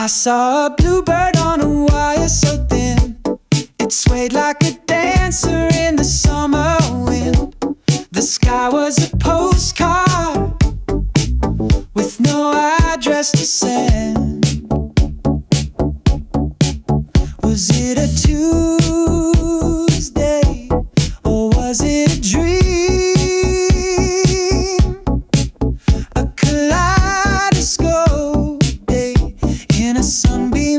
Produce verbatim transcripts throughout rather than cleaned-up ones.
I saw a bluebird on a wire so thin, it swayed like a dancer in the summer wind. The sky was a postcard with no address to send. Was it a Tuesday or was it a dream? A kaleidoscope day in a sunbeam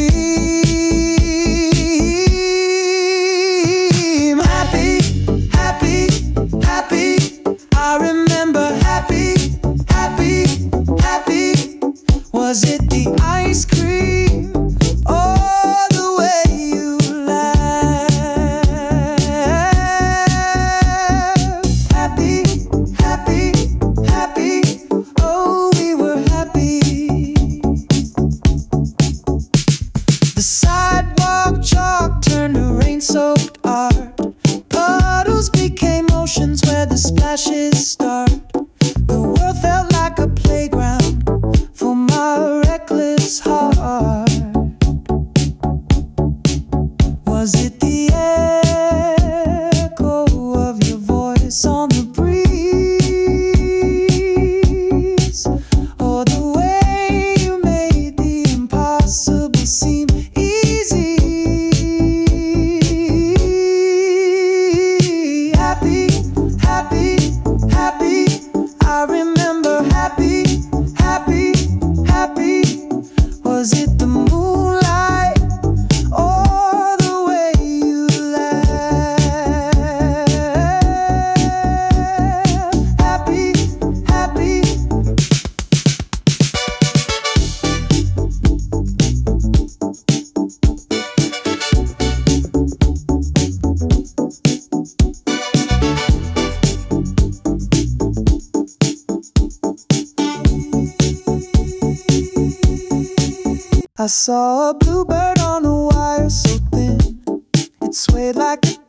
stream. Happy, happy, happy. I remember happy, happy, happy. Was it the ice cream or the way you laughed? Happy, happy, happy. Oh, we were happy. The sidewalk chalk turned to rain-soaked art. Puddles became oceans where the splashes start. The world felt like a playground for my reckless heart. Was it the echo of your voice on the breeze, or the way you made the impossible seem easy? Happy, happy, happy. I remember happy, happy, happy. Was it the moonlight or the way you laughed? Happy, happy. I saw a bluebird on a wire so thin, it swayed like a